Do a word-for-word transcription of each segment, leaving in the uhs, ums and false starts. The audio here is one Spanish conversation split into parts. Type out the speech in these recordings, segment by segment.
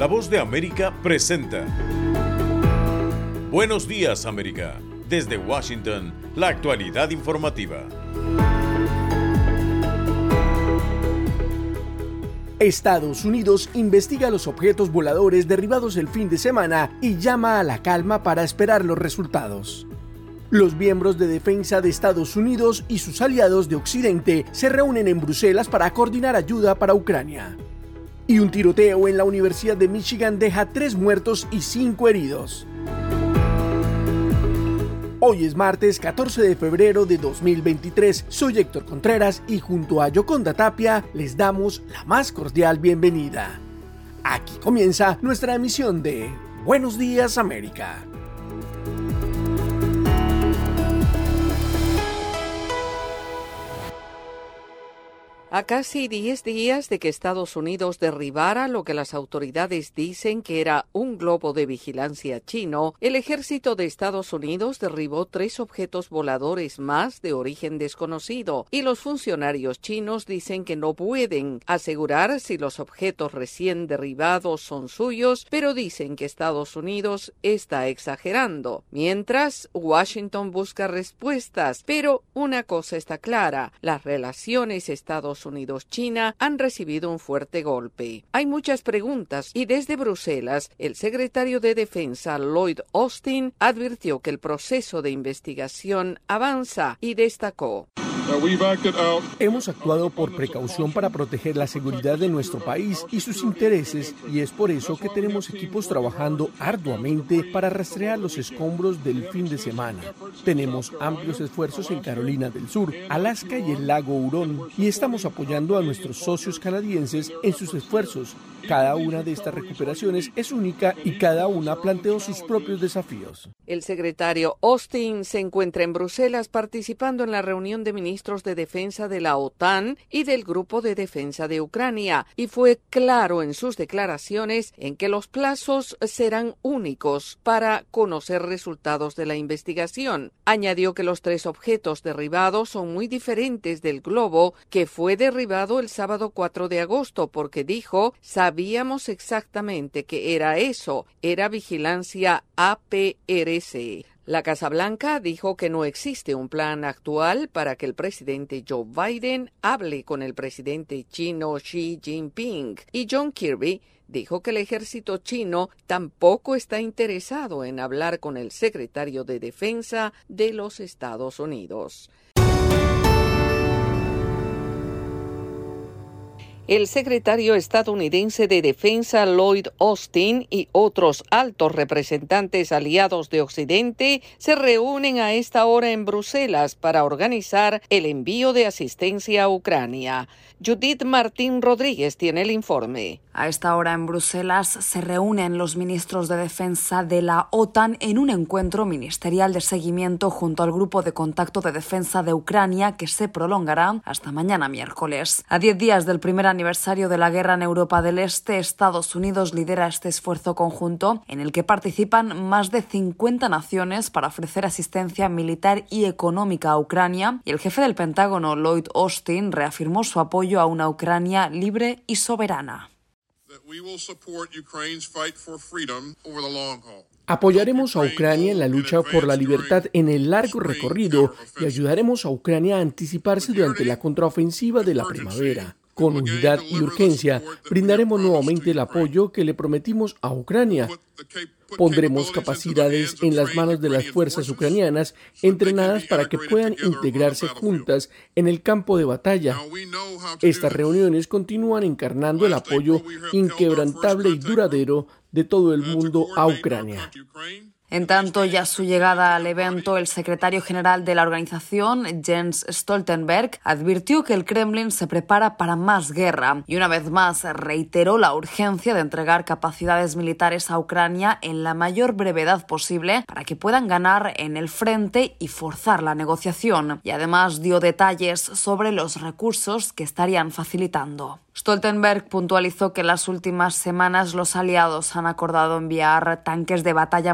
La Voz de América presenta Buenos Días, América. Desde Washington, la actualidad informativa. Estados Unidos investiga los objetos voladores derribados el fin de semana y llama a la calma para esperar los resultados. Los miembros de defensa de Estados Unidos y sus aliados de Occidente se reúnen en Bruselas para coordinar ayuda para Ucrania. Y un tiroteo en la Universidad de Michigan deja tres muertos y cinco heridos. Hoy es martes catorce de febrero de dos mil veintitrés. Soy Héctor Contreras y junto a Yoconda Tapia les damos la más cordial bienvenida. Aquí comienza nuestra emisión de Buenos Días, América. A casi diez días de que Estados Unidos derribara lo que las autoridades dicen que era un globo de vigilancia chino, el ejército de Estados Unidos derribó tres objetos voladores más de origen desconocido, y los funcionarios chinos dicen que no pueden asegurar si los objetos recién derribados son suyos, pero dicen que Estados Unidos está exagerando. Mientras, Washington busca respuestas, pero una cosa está clara: las relaciones Estados Unidos-China han recibido un fuerte golpe. Hay muchas preguntas y desde Bruselas, el secretario de Defensa Lloyd Austin advirtió que el proceso de investigación avanza y destacó: Hemos actuado por precaución para proteger la seguridad de nuestro país y sus intereses, y es por eso que tenemos equipos trabajando arduamente para rastrear los escombros del fin de semana. Tenemos amplios esfuerzos en Carolina del Sur, Alaska y el lago Hurón, y estamos apoyando a nuestros socios canadienses en sus esfuerzos. Cada una de estas recuperaciones es única y cada una planteó sus propios desafíos. El secretario Austin se encuentra en Bruselas participando en la reunión de ministros de defensa de la OTAN y del Grupo de Defensa de Ucrania, y fue claro en sus declaraciones en que los plazos serán únicos para conocer resultados de la investigación. Añadió que los tres objetos derribados son muy diferentes del globo que fue derribado el sábado cuatro de agosto, porque dijo: sabíamos exactamente que era eso, era vigilancia A P R C. La Casa Blanca dijo que no existe un plan actual para que el presidente Joe Biden hable con el presidente chino Xi Jinping, y John Kirby dijo que el ejército chino tampoco está interesado en hablar con el secretario de Defensa de los Estados Unidos. El secretario estadounidense de Defensa Lloyd Austin y otros altos representantes aliados de Occidente se reúnen a esta hora en Bruselas para organizar el envío de asistencia a Ucrania. Judith Martín Rodríguez tiene el informe. A esta hora en Bruselas se reúnen los ministros de defensa de la OTAN en un encuentro ministerial de seguimiento junto al Grupo de Contacto de Defensa de Ucrania, que se prolongará hasta mañana miércoles. A diez días del primer aniversario de la guerra en Europa del Este, Estados Unidos lidera este esfuerzo conjunto en el que participan más de cincuenta naciones para ofrecer asistencia militar y económica a Ucrania, y el jefe del Pentágono, Lloyd Austin, reafirmó su apoyo a una Ucrania libre y soberana. Apoyaremos a Ucrania en la lucha por la libertad en el largo recorrido y ayudaremos a Ucrania a anticiparse durante la contraofensiva de la primavera. Con unidad y urgencia, brindaremos nuevamente el apoyo que le prometimos a Ucrania. Pondremos capacidades en las manos de las fuerzas ucranianas entrenadas para que puedan integrarse juntas en el campo de batalla. Estas reuniones continúan encarnando el apoyo inquebrantable y duradero de todo el mundo a Ucrania. En tanto, ya a su llegada al evento, el secretario general de la organización, Jens Stoltenberg, advirtió que el Kremlin se prepara para más guerra y una vez más reiteró la urgencia de entregar capacidades militares a Ucrania en la mayor brevedad posible para que puedan ganar en el frente y forzar la negociación. Y además dio detalles sobre los recursos que estarían facilitando. Stoltenberg puntualizó que en las últimas semanas los aliados han acordado enviar tanques de batalla modernos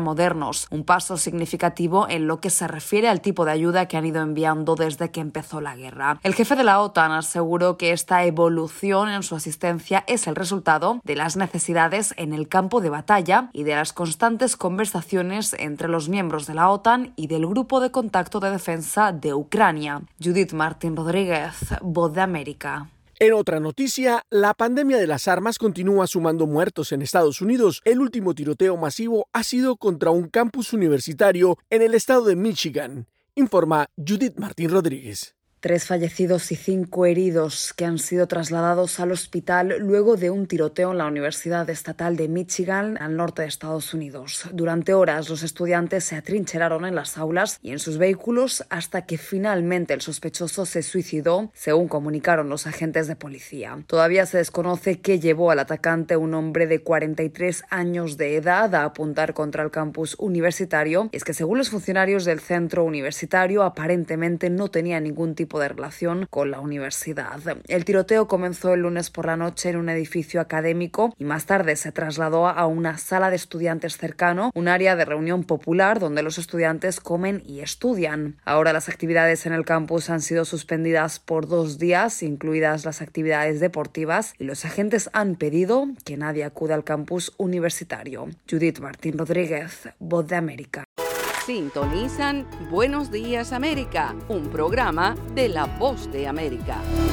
americanos, un paso significativo en lo que se refiere al tipo de ayuda que han ido enviando desde que empezó la guerra. El jefe de la OTAN aseguró que esta evolución en su asistencia es el resultado de las necesidades en el campo de batalla y de las constantes conversaciones entre los miembros de la OTAN y del Grupo de Contacto de Defensa de Ucrania. Judith Martín Rodríguez, Voz de América. En otra noticia, la pandemia de las armas continúa sumando muertos en Estados Unidos. El último tiroteo masivo ha sido contra un campus universitario en el estado de Michigan, informa Judith Martín Rodríguez. Tres fallecidos y cinco heridos que han sido trasladados al hospital luego de un tiroteo en la Universidad Estatal de Michigan, al norte de Estados Unidos. Durante horas, los estudiantes se atrincheraron en las aulas y en sus vehículos hasta que finalmente el sospechoso se suicidó, según comunicaron los agentes de policía. Todavía se desconoce qué llevó al atacante, un hombre de cuarenta y tres años de edad, a apuntar contra el campus universitario. Y es que, según los funcionarios del centro universitario, aparentemente no tenía ningún tipo de relación con la universidad. El tiroteo comenzó el lunes por la noche en un edificio académico y más tarde se trasladó a una sala de estudiantes cercano, un área de reunión popular donde los estudiantes comen y estudian. Ahora las actividades en el campus han sido suspendidas por dos días, incluidas las actividades deportivas, y los agentes han pedido que nadie acuda al campus universitario. Judith Martín Rodríguez, Voz de América. Sintonizan Buenos Días América, un programa de La Voz de América.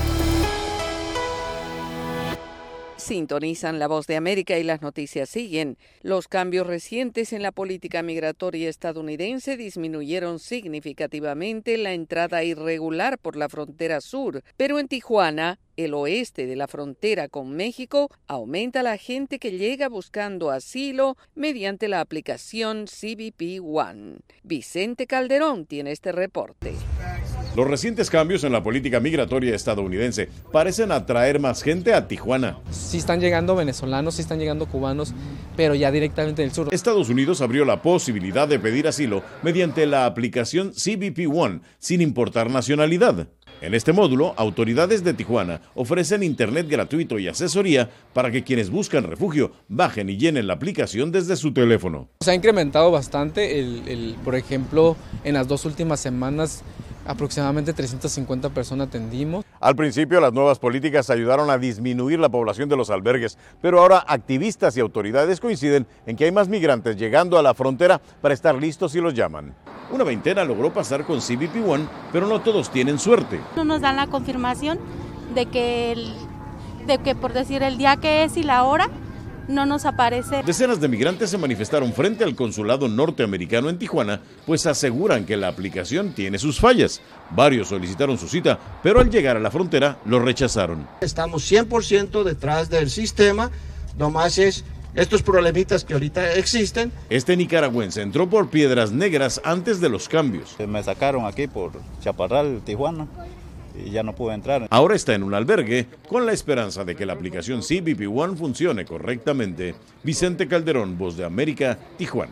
Sintonizan La Voz de América y las noticias siguen. Los cambios recientes en la política migratoria estadounidense disminuyeron significativamente la entrada irregular por la frontera sur, pero en Tijuana, el oeste de la frontera con México, aumenta la gente que llega buscando asilo mediante la aplicación C B P One. Vicente Calderón tiene este reporte. Los recientes cambios en la política migratoria estadounidense parecen atraer más gente a Tijuana. Sí están llegando venezolanos, sí están llegando cubanos, pero ya directamente del sur. Estados Unidos abrió la posibilidad de pedir asilo mediante la aplicación C B P One, sin importar nacionalidad. En este módulo, autoridades de Tijuana ofrecen internet gratuito y asesoría para que quienes buscan refugio bajen y llenen la aplicación desde su teléfono. Se ha incrementado bastante, el, el, por ejemplo, en las dos últimas semanas aproximadamente trescientas cincuenta personas atendimos. Al principio las nuevas políticas ayudaron a disminuir la población de los albergues, pero ahora activistas y autoridades coinciden en que hay más migrantes llegando a la frontera para estar listos si los llaman. Una veintena logró pasar con C B P One, pero no todos tienen suerte. No nos dan la confirmación de que, el, de que por decir el día que es y la hora, no nos aparece. Decenas de migrantes se manifestaron frente al consulado norteamericano en Tijuana, pues aseguran que la aplicación tiene sus fallas. Varios solicitaron su cita, pero al llegar a la frontera lo rechazaron. Estamos cien por ciento detrás del sistema, nomás es estos problemitas que ahorita existen. Este nicaragüense entró por Piedras Negras antes de los cambios. Me sacaron aquí por Chaparral, Tijuana, y ya no pude entrar. Ahora está en un albergue con la esperanza de que la aplicación C B P One funcione correctamente. Vicente Calderón, Voz de América, Tijuana.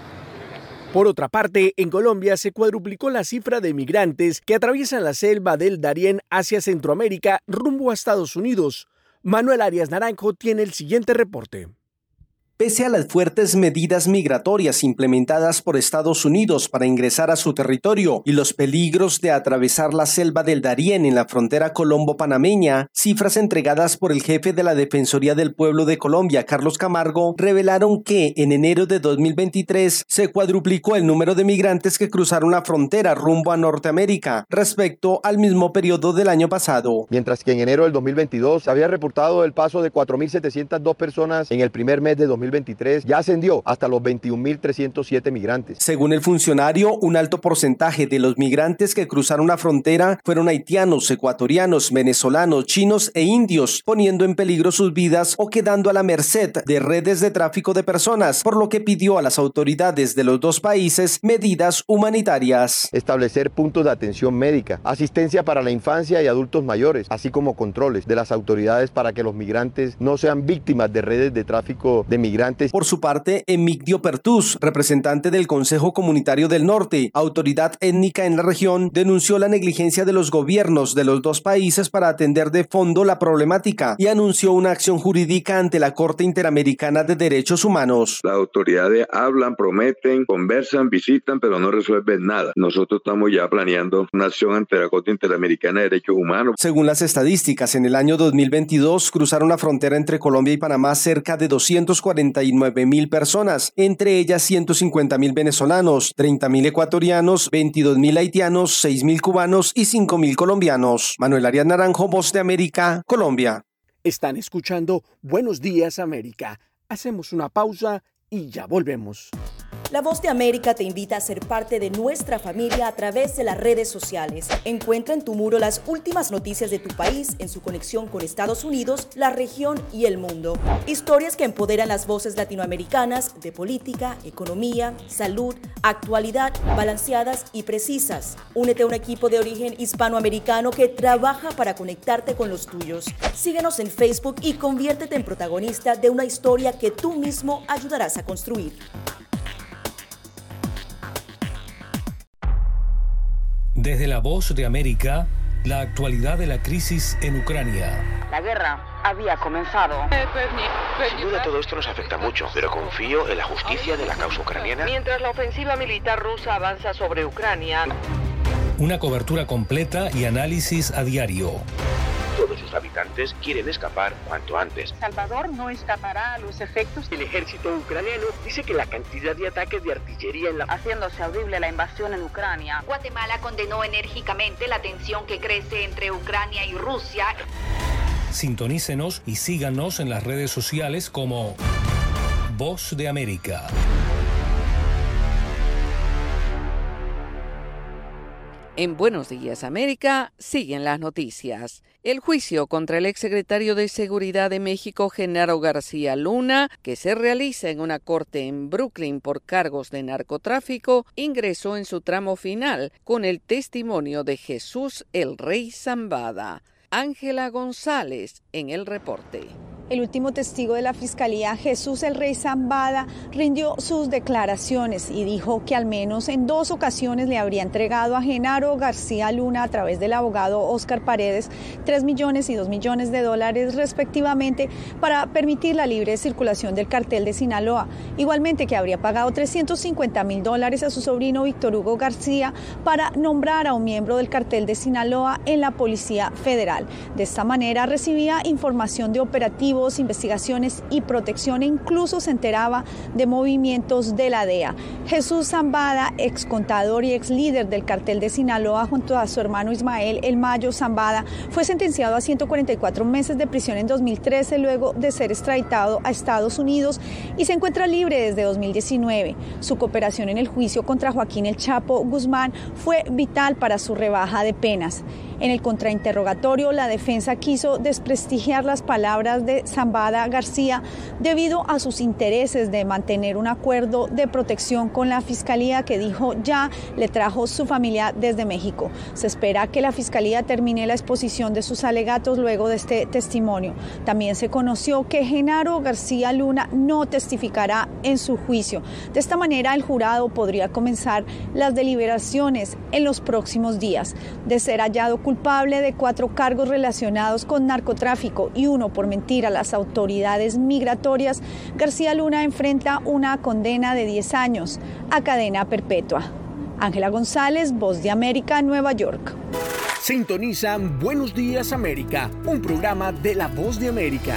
Por otra parte, en Colombia se cuadruplicó la cifra de migrantes que atraviesan la selva del Darién hacia Centroamérica rumbo a Estados Unidos. Manuel Arias Naranjo tiene el siguiente reporte. Pese a las fuertes medidas migratorias implementadas por Estados Unidos para ingresar a su territorio y los peligros de atravesar la selva del Darién en la frontera colombo-panameña, cifras entregadas por el jefe de la Defensoría del Pueblo de Colombia, Carlos Camargo, revelaron que en enero de dos mil veintitrés se cuadruplicó el número de migrantes que cruzaron la frontera rumbo a Norteamérica respecto al mismo periodo del año pasado. Mientras que en enero del dos mil veintidós se había reportado el paso de cuatro mil setecientas dos personas, en el primer mes de dos mil veintitrés ya ascendió hasta los veintiún mil trescientos siete migrantes. Según el funcionario, un alto porcentaje de los migrantes que cruzaron la frontera fueron haitianos, ecuatorianos, venezolanos, chinos e indios, poniendo en peligro sus vidas o quedando a la merced de redes de tráfico de personas, por lo que pidió a las autoridades de los dos países medidas humanitarias. Establecer puntos de atención médica, asistencia para la infancia y adultos mayores, así como controles de las autoridades para que los migrantes no sean víctimas de redes de tráfico de migrantes migrantes. Por su parte, Emigdio Pertús, representante del Consejo Comunitario del Norte, autoridad étnica en la región, denunció la negligencia de los gobiernos de los dos países para atender de fondo la problemática y anunció una acción jurídica ante la Corte Interamericana de Derechos Humanos. Las autoridades hablan, prometen, conversan, visitan, pero no resuelven nada. Nosotros estamos ya planeando una acción ante la Corte Interamericana de Derechos Humanos. Según las estadísticas, en el año dos mil veintidós cruzaron la frontera entre Colombia y Panamá cerca de doscientas cuarenta y nueve mil personas, entre ellas ciento cincuenta mil venezolanos, treinta mil ecuatorianos, veintidós mil haitianos, seis mil cubanos y cinco mil colombianos. Manuel Arias Naranjo, Voz de América, Colombia. Están escuchando Buenos Días América. Hacemos una pausa y ya volvemos. La Voz de América te invita a ser parte de nuestra familia a través de las redes sociales. Encuentra en tu muro las últimas noticias de tu país en su conexión con Estados Unidos, la región y el mundo. Historias que empoderan las voces latinoamericanas de política, economía, salud, actualidad, balanceadas y precisas. Únete a un equipo de origen hispanoamericano que trabaja para conectarte con los tuyos. Síguenos en Facebook y conviértete en protagonista de una historia que tú mismo ayudarás a construir. Desde la Voz de América, la actualidad de la crisis en Ucrania. La guerra había comenzado. Sin duda todo esto nos afecta mucho, pero confío en la justicia de la causa ucraniana. Mientras la ofensiva militar rusa avanza sobre Ucrania. Una cobertura completa y análisis a diario. Todos sus habitantes quieren escapar cuanto antes. Salvador no escapará a los efectos. El ejército ucraniano dice que la cantidad de ataques de artillería en la... haciéndose audible la invasión en Ucrania. Guatemala condenó enérgicamente la tensión que crece entre Ucrania y Rusia. Sintonícenos y síganos en las redes sociales como Voz de América. En Buenos Días América siguen las noticias. El juicio contra el exsecretario de Seguridad de México, Genaro García Luna, que se realiza en una corte en Brooklyn por cargos de narcotráfico, ingresó en su tramo final con el testimonio de Jesús el Rey Zambada. Ángela González en el reporte. El último testigo de la Fiscalía, Jesús el Rey Zambada, rindió sus declaraciones y dijo que al menos en dos ocasiones le habría entregado a Genaro García Luna, a través del abogado Óscar Paredes, tres millones y dos millones de dólares respectivamente para permitir la libre circulación del cartel de Sinaloa. Igualmente que habría pagado trescientos cincuenta mil dólares a su sobrino Víctor Hugo García para nombrar a un miembro del cartel de Sinaloa en la Policía Federal. De esta manera recibía información de operativos, investigaciones y protección e incluso se enteraba de movimientos de la D E A. Jesús Zambada, ex contador y ex líder del cartel de Sinaloa junto a su hermano Ismael El Mayo Zambada, fue sentenciado a ciento cuarenta y cuatro meses de prisión en dos mil trece luego de ser extraditado a Estados Unidos y se encuentra libre desde dos mil diecinueve. Su cooperación en el juicio contra Joaquín El Chapo Guzmán fue vital para su rebaja de penas. En el contrainterrogatorio, la defensa quiso desprestigiar las palabras de Zambada García debido a sus intereses de mantener un acuerdo de protección con la Fiscalía que dijo ya le trajo su familia desde México. Se espera que la Fiscalía termine la exposición de sus alegatos luego de este testimonio. También se conoció que Genaro García Luna no testificará en su juicio. De esta manera, el jurado podría comenzar las deliberaciones en los próximos días. De ser hallado culpable de cuatro cargos relacionados con narcotráfico y uno por mentir a las autoridades migratorias, García Luna enfrenta una condena de diez años a cadena perpetua. Ángela González, Voz de América, Nueva York. Sintonizan Buenos Días América, un programa de La Voz de América.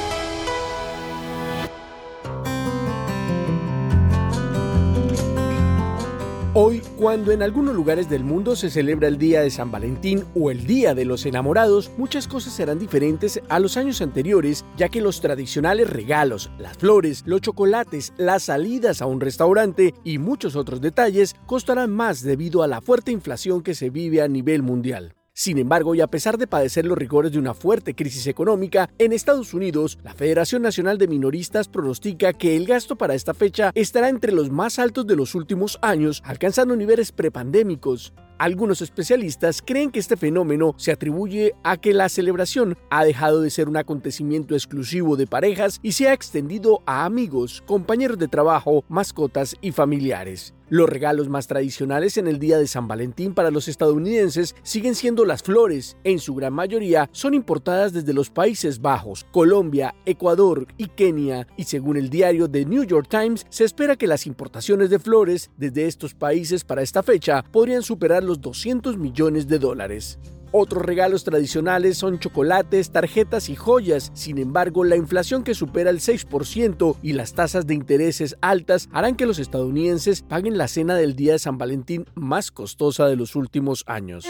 Hoy, cuando en algunos lugares del mundo se celebra el Día de San Valentín o el Día de los Enamorados, muchas cosas serán diferentes a los años anteriores, ya que los tradicionales regalos, las flores, los chocolates, las salidas a un restaurante y muchos otros detalles costarán más debido a la fuerte inflación que se vive a nivel mundial. Sin embargo, y a pesar de padecer los rigores de una fuerte crisis económica, en Estados Unidos, la Federación Nacional de Minoristas pronostica que el gasto para esta fecha estará entre los más altos de los últimos años, alcanzando niveles prepandémicos. Algunos especialistas creen que este fenómeno se atribuye a que la celebración ha dejado de ser un acontecimiento exclusivo de parejas y se ha extendido a amigos, compañeros de trabajo, mascotas y familiares. Los regalos más tradicionales en el día de San Valentín para los estadounidenses siguen siendo las flores. En su gran mayoría son importadas desde los Países Bajos, Colombia, Ecuador y Kenia, y según el diario The New York Times, se espera que las importaciones de flores desde estos países para esta fecha podrían superar los doscientos millones de dólares. Otros regalos tradicionales son chocolates, tarjetas y joyas. Sin embargo, la inflación que supera el seis por ciento y las tasas de intereses altas harán que los estadounidenses paguen la cena del día de San Valentín más costosa de los últimos años.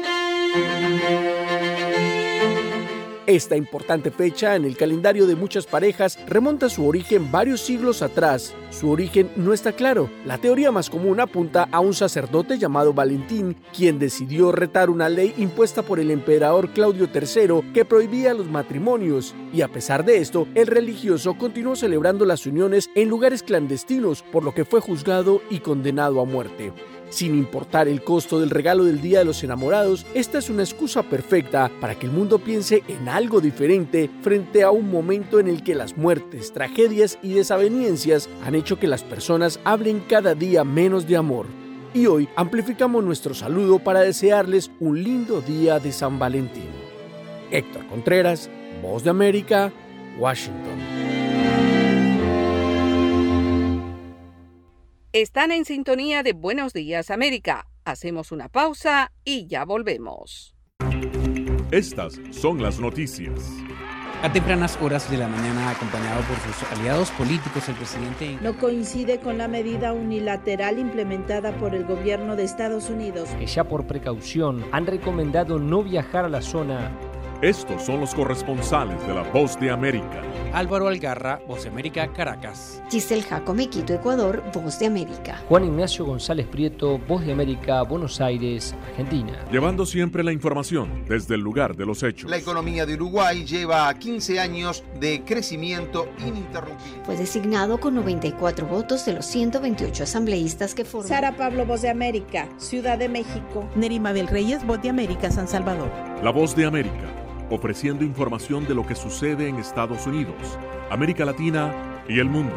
Esta importante fecha en el calendario de muchas parejas remonta su origen varios siglos atrás. Su origen no está claro. La teoría más común apunta a un sacerdote llamado Valentín, quien decidió retar una ley impuesta por el emperador Claudio tercero que prohibía los matrimonios. Y a pesar de esto, el religioso continuó celebrando las uniones en lugares clandestinos, por lo que fue juzgado y condenado a muerte. Sin importar el costo del regalo del Día de los Enamorados, esta es una excusa perfecta para que el mundo piense en algo diferente frente a un momento en el que las muertes, tragedias y desavenencias han hecho que las personas hablen cada día menos de amor. Y hoy amplificamos nuestro saludo para desearles un lindo día de San Valentín. Héctor Contreras, Voz de América, Washington. Están en sintonía de Buenos Días América. Hacemos una pausa y ya volvemos. Estas son las noticias. A tempranas horas de la mañana, acompañado por sus aliados políticos, el presidente no coincide con la medida unilateral implementada por el gobierno de Estados Unidos, que ya por precaución han recomendado no viajar a la zona. Estos son los corresponsales de La Voz de América. Álvaro Algarra, Voz de América, Caracas. Giselle Jacome, Quito, Ecuador, Voz de América. Juan Ignacio González Prieto, Voz de América, Buenos Aires, Argentina. Llevando siempre la información desde el lugar de los hechos. La economía de Uruguay lleva quince años de crecimiento ininterrumpido. Fue designado con noventa y cuatro votos de los ciento veintiocho asambleístas que forman. Sara Pablo, Voz de América, Ciudad de México. Nerima Bel Reyes, Voz de América, San Salvador. La Voz de América, ofreciendo información de lo que sucede en Estados Unidos, América Latina y el mundo.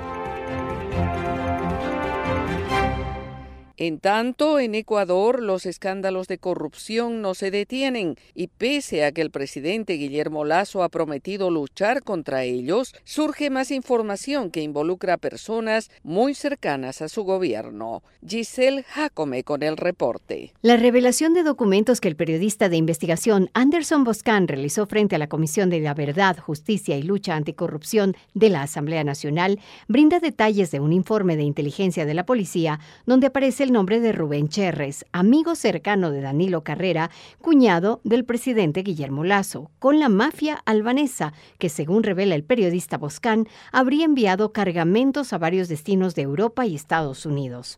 En tanto, en Ecuador, los escándalos de corrupción no se detienen y pese a que el presidente Guillermo Lasso ha prometido luchar contra ellos, surge más información que involucra a personas muy cercanas a su gobierno. Giselle Jacome con el reporte. La revelación de documentos que el periodista de investigación Anderson Boscan realizó frente a la Comisión de la Verdad, Justicia y Lucha Anticorrupción de la Asamblea Nacional brinda detalles de un informe de inteligencia de la policía donde aparece el nombre de Rubén Cherres, amigo cercano de Danilo Carrera, cuñado del presidente Guillermo Lasso, con la mafia albanesa, que según revela el periodista Boscan, habría enviado cargamentos a varios destinos de Europa y Estados Unidos.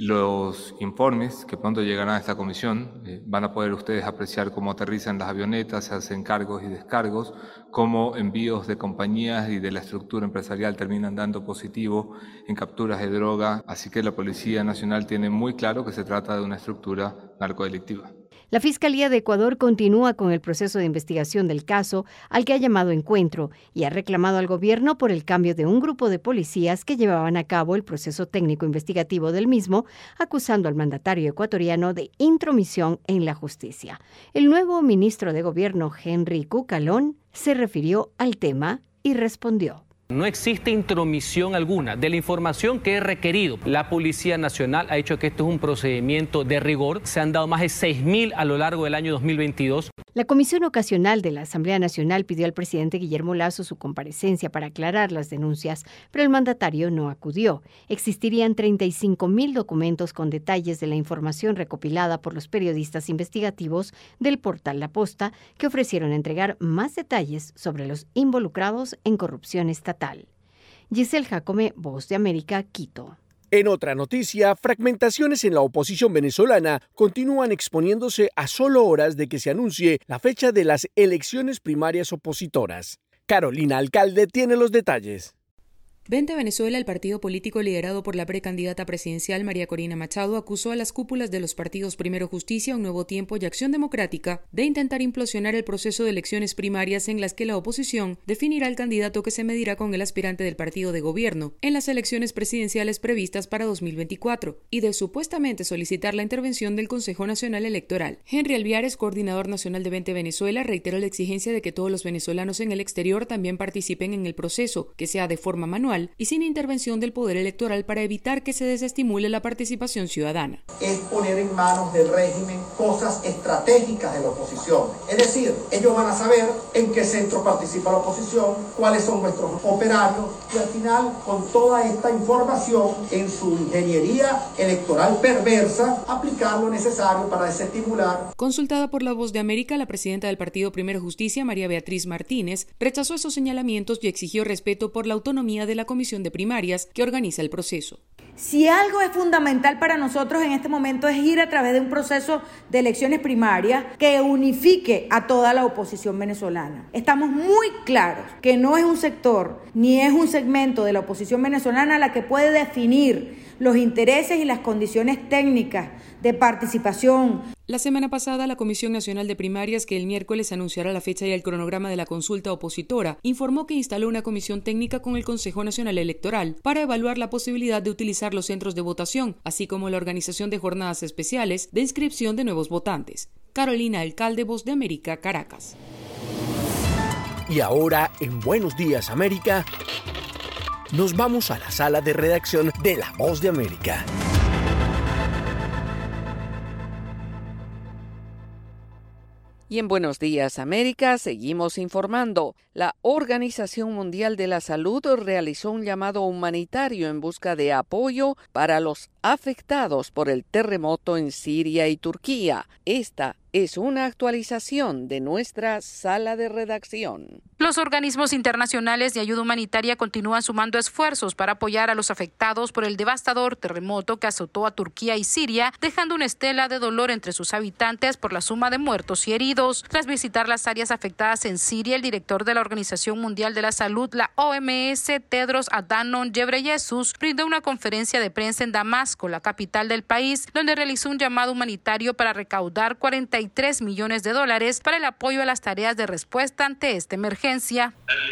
Los informes que pronto llegarán a esta comisión eh, van a poder ustedes apreciar cómo aterrizan las avionetas, se hacen cargos y descargos, cómo envíos de compañías y de la estructura empresarial terminan dando positivo en capturas de droga. Así que la Policía Nacional tiene muy claro que se trata de una estructura narcodelictiva. La Fiscalía de Ecuador continúa con el proceso de investigación del caso al que ha llamado encuentro y ha reclamado al gobierno por el cambio de un grupo de policías que llevaban a cabo el proceso técnico investigativo del mismo, acusando al mandatario ecuatoriano de intromisión en la justicia. El nuevo ministro de Gobierno, Henry Cucalón, se refirió al tema y respondió. No existe intromisión alguna de la información que es requerido. La Policía Nacional ha dicho que esto es un procedimiento de rigor. Se han dado más de seis mil a lo largo del año dos mil veintidós. La Comisión Ocasional de la Asamblea Nacional pidió al presidente Guillermo Lasso su comparecencia para aclarar las denuncias, pero el mandatario no acudió. Existirían treinta y cinco mil documentos con detalles de la información recopilada por los periodistas investigativos del portal La Posta, que ofrecieron entregar más detalles sobre los involucrados en corrupción estatal. Giselle Jacome, Voz de América, Quito. En otra noticia, fragmentaciones en la oposición venezolana continúan exponiéndose a solo horas de que se anuncie la fecha de las elecciones primarias opositoras. Carolina Alcalde tiene los detalles. Vente Venezuela, el partido político liderado por la precandidata presidencial María Corina Machado, acusó a las cúpulas de los partidos Primero Justicia, Un Nuevo Tiempo y Acción Democrática de intentar implosionar el proceso de elecciones primarias en las que la oposición definirá el candidato que se medirá con el aspirante del partido de gobierno en las elecciones presidenciales previstas para dos mil veinticuatro y de supuestamente solicitar la intervención del Consejo Nacional Electoral. Henry Alviares, coordinador nacional de Vente Venezuela, reiteró la exigencia de que todos los venezolanos en el exterior también participen en el proceso, que sea de forma manual y sin intervención del poder electoral para evitar que se desestimule la participación ciudadana. Es poner en manos del régimen cosas estratégicas de la oposición. Es decir, ellos van a saber en qué centro participa la oposición, cuáles son nuestros operarios y al final, con toda esta información en su ingeniería electoral perversa, aplicar lo necesario para desestimular. Consultada por La Voz de América, la presidenta del partido Primero Justicia, María Beatriz Martínez, rechazó esos señalamientos y exigió respeto por la autonomía de la Comisión de Primarias que organiza el proceso. Si algo es fundamental para nosotros en este momento es ir a través de un proceso de elecciones primarias que unifique a toda la oposición venezolana. Estamos muy claros que no es un sector ni es un segmento de la oposición venezolana la que puede definir los intereses y las condiciones técnicas de participación. La semana pasada, la Comisión Nacional de Primarias, que el miércoles anunciará la fecha y el cronograma de la consulta opositora, informó que instaló una comisión técnica con el Consejo Nacional Electoral para evaluar la posibilidad de utilizar los centros de votación, así como la organización de jornadas especiales de inscripción de nuevos votantes. Carolina Alcalde, Voz de América, Caracas. Y ahora, en Buenos Días América, nos vamos a la sala de redacción de La Voz de América. Y en Buenos Días América seguimos informando. La Organización Mundial de la Salud realizó un llamado humanitario en busca de apoyo para los afectados por el terremoto en Siria y Turquía. Esta es una actualización de nuestra sala de redacción. Los organismos internacionales de ayuda humanitaria continúan sumando esfuerzos para apoyar a los afectados por el devastador terremoto que azotó a Turquía y Siria, dejando una estela de dolor entre sus habitantes por la suma de muertos y heridos. Tras visitar las áreas afectadas en Siria, el director de la Organización Mundial de la Salud, la O M S, Tedros Adhanom Ghebreyesus, brindó una conferencia de prensa en Damasco, la capital del país, donde realizó un llamado humanitario para recaudar cuarenta y tres millones de dólares para el apoyo a las tareas de respuesta ante esta emergencia.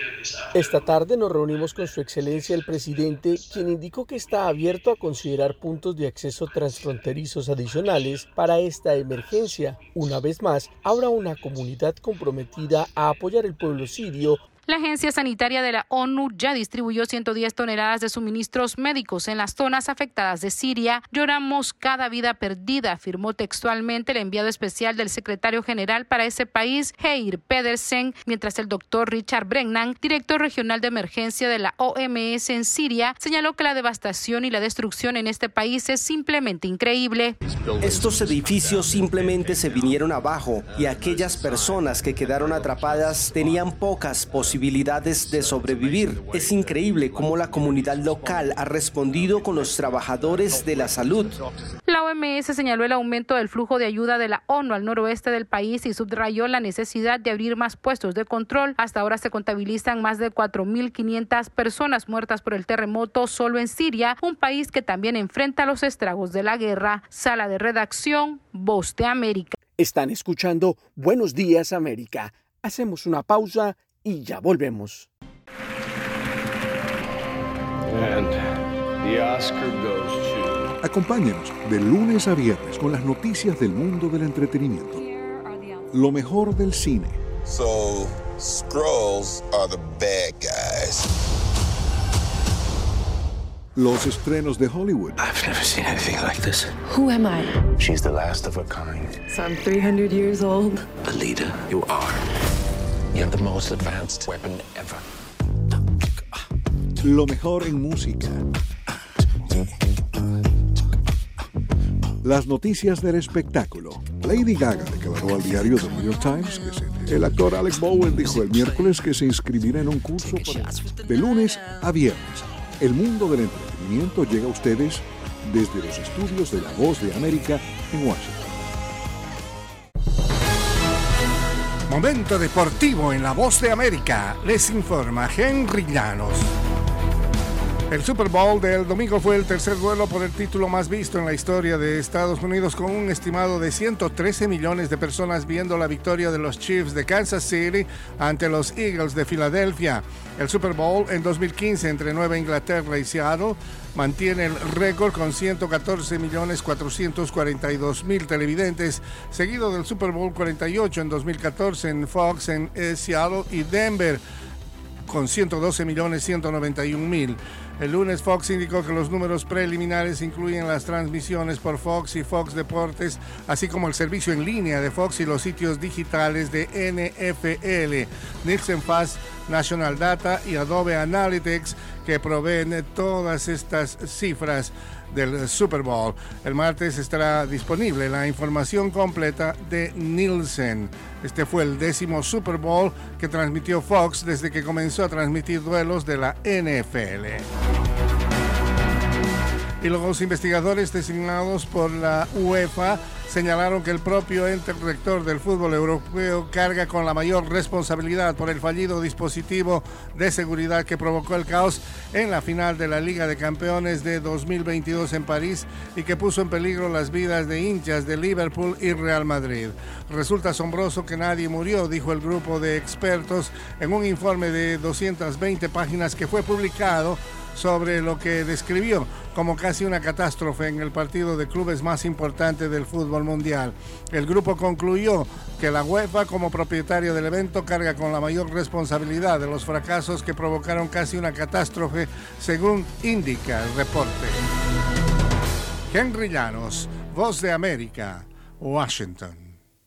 Esta tarde nos reunimos con Su Excelencia el Presidente, quien indicó que está abierto a considerar puntos de acceso transfronterizos adicionales para esta emergencia. Una vez más, habrá una comunidad comprometida a apoyar al pueblo sirio. La Agencia Sanitaria de la ONU ya distribuyó ciento diez toneladas de suministros médicos en las zonas afectadas de Siria. Lloramos cada vida perdida, afirmó textualmente el enviado especial del secretario general para ese país, Geir Pedersen, mientras el doctor Richard Brennan, director regional de emergencia de la O M S en Siria, señaló que la devastación y la destrucción en este país es simplemente increíble. Estos edificios simplemente se vinieron abajo y aquellas personas que quedaron atrapadas tenían pocas posibilidades posibilidades de sobrevivir. Es increíble cómo la comunidad local ha respondido con los trabajadores de la salud. La O M S señaló el aumento del flujo de ayuda de la ONU al noroeste del país y subrayó la necesidad de abrir más puestos de control. Hasta ahora se contabilizan más de cuatro mil quinientas personas muertas por el terremoto solo en Siria, un país que también enfrenta los estragos de la guerra. Sala de redacción, Voz de América. Están escuchando Buenos Días América. Hacemos una pausa y ya volvemos. And the Oscar goes to... Acompáñenos de lunes a viernes con las noticias del mundo del entretenimiento. Lo mejor del cine. So, Skrulls are the bad guys. Los estrenos de Hollywood. I've never seen anything like this. Who am I? She's the last of her kind. So I'm three hundred years old. A leader, you are. You have the most advanced weapon ever. Lo mejor en música. Las noticias del espectáculo. Lady Gaga declaró al diario The New York Times que se... El actor Alec Bowen dijo el miércoles que se inscribirá en un curso para... De lunes a viernes. El mundo del entretenimiento llega a ustedes desde los estudios de La Voz de América en Washington. Momento deportivo en La Voz de América, les informa Henry Llanos. El Super Bowl del domingo fue el tercer duelo por el título más visto en la historia de Estados Unidos, con un estimado de ciento trece millones de personas viendo la victoria de los Chiefs de Kansas City ante los Eagles de Filadelfia. El Super Bowl en dos mil quince entre Nueva Inglaterra y Seattle mantiene el récord con ciento catorce millones cuatrocientos cuarenta y dos mil televidentes, seguido del Super Bowl cuarenta y ocho en dos mil catorce en Fox en eh, Seattle y Denver, con ciento doce millones ciento noventa y un mil. El lunes Fox indicó que los números preliminares incluyen las transmisiones por Fox y Fox Deportes, así como el servicio en línea de Fox y los sitios digitales de N F L, Nielsen Fast, National Data y Adobe Analytics, que proveen todas estas cifras del Super Bowl. El martes estará disponible la información completa de Nielsen. Este fue el décimo Super Bowl que transmitió Fox desde que comenzó a transmitir duelos de la N F L. Y los investigadores designados por la UEFA señalaron que el propio ente rector del fútbol europeo carga con la mayor responsabilidad por el fallido dispositivo de seguridad que provocó el caos en la final de la Liga de Campeones de dos mil veintidós en París y que puso en peligro las vidas de hinchas de Liverpool y Real Madrid. Resulta asombroso que nadie murió, dijo el grupo de expertos en un informe de doscientas veinte páginas que fue publicado sobre lo que describió como casi una catástrofe en el partido de clubes más importante del fútbol mundial. El grupo concluyó que la UEFA, como propietario del evento, carga con la mayor responsabilidad de los fracasos que provocaron casi una catástrofe, según indica el reporte. Henry Llanos, Voz de América, Washington.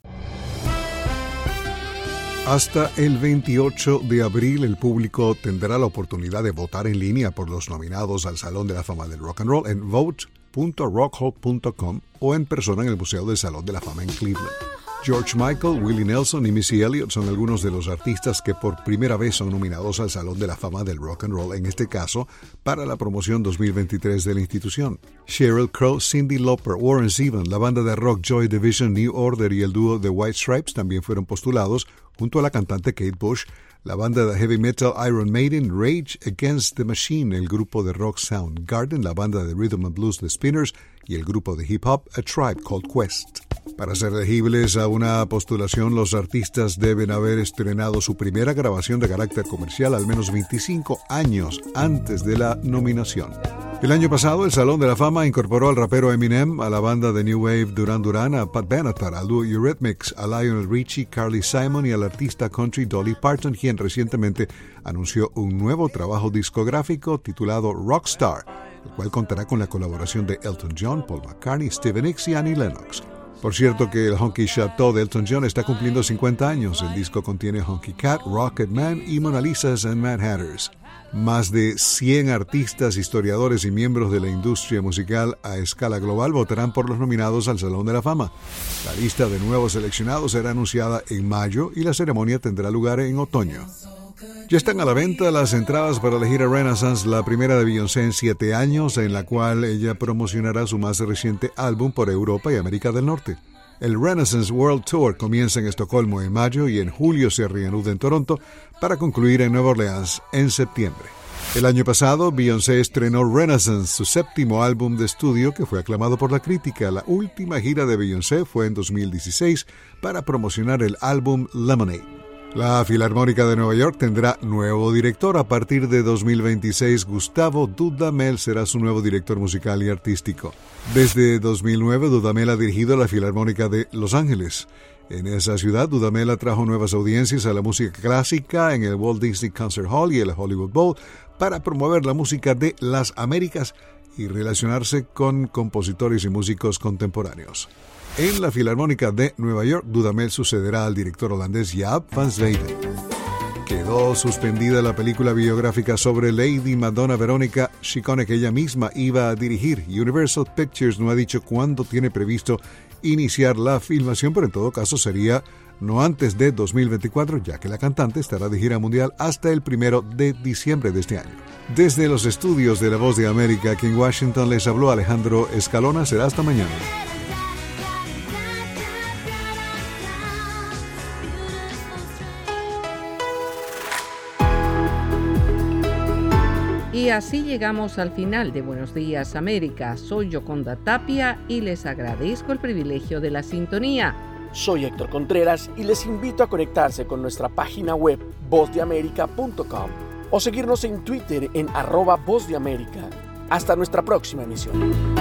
Hasta el veintiocho de abril el público tendrá la oportunidad de votar en línea por los nominados al Salón de la Fama del Rock and Roll en vote punto rock hall punto com o en persona en el Museo del Salón de la Fama en Cleveland. George Michael, Willie Nelson y Missy Elliott son algunos de los artistas que por primera vez son nominados al Salón de la Fama del Rock and Roll, en este caso para la promoción dos mil veintitrés de la institución. Sheryl Crow, Cyndi Lauper, Warren Zevon, la banda de rock Joy Division, New Order y el dúo The White Stripes también fueron postulados, junto a la cantante Kate Bush, la banda de heavy metal Iron Maiden, Rage Against the Machine, el grupo de rock Soundgarden, la banda de rhythm and blues The Spinners y el grupo de hip hop A Tribe Called Quest. Para ser elegibles a una postulación, los artistas deben haber estrenado su primera grabación de carácter comercial al menos veinticinco años antes de la nominación. El año pasado, el Salón de la Fama incorporó al rapero Eminem, a la banda de New Wave Duran Duran, a Pat Benatar, al dúo Eurythmics, a Lionel Richie, Carly Simon y al artista country Dolly Parton, quien recientemente anunció un nuevo trabajo discográfico titulado Rockstar, el cual contará con la colaboración de Elton John, Paul McCartney, Stevie Nicks y Annie Lennox. Por cierto que el Honky Chateau de Elton John está cumpliendo cincuenta años. El disco contiene Honky Cat, Rocket Man y Mona Lisas and Mad Hatters. Más de cien artistas, historiadores y miembros de la industria musical a escala global votarán por los nominados al Salón de la Fama. La lista de nuevos seleccionados será anunciada en mayo y la ceremonia tendrá lugar en otoño. Ya están a la venta las entradas para la gira Renaissance, la primera de Beyoncé en siete años, en la cual ella promocionará su más reciente álbum por Europa y América del Norte. El Renaissance World Tour comienza en Estocolmo en mayo y en julio se reanuda en Toronto para concluir en Nueva Orleans en septiembre. El año pasado, Beyoncé estrenó Renaissance, su séptimo álbum de estudio que fue aclamado por la crítica. La última gira de Beyoncé fue en dos mil dieciséis para promocionar el álbum Lemonade. La Filarmónica de Nueva York tendrá nuevo director. A partir de dos mil veintiséis, Gustavo Dudamel será su nuevo director musical y artístico. Desde dos mil nueve, Dudamel ha dirigido la Filarmónica de Los Ángeles. En esa ciudad, Dudamel atrajo nuevas audiencias a la música clásica en el Walt Disney Concert Hall y el Hollywood Bowl para promover la música de las Américas y relacionarse con compositores y músicos contemporáneos. En la Filarmónica de Nueva York, Dudamel sucederá al director holandés Jaap van Zweden. Quedó suspendida la película biográfica sobre Lady Madonna Verónica Ciccone que ella misma iba a dirigir. Universal Pictures no ha dicho cuándo tiene previsto iniciar la filmación, pero en todo caso sería no antes de dos mil veinticuatro, ya que la cantante estará de gira mundial hasta el primero de diciembre de este año. Desde los estudios de La Voz de América, aquí en Washington, les habló Alejandro Escalona. Será hasta mañana. Y Y así llegamos al final de Buenos Días América. Soy Yoconda Tapia y les agradezco el privilegio de la sintonía. Soy Héctor Contreras y les invito a conectarse con nuestra página web voz de américa punto com o seguirnos en Twitter en arroba voz de América. Hasta nuestra próxima emisión.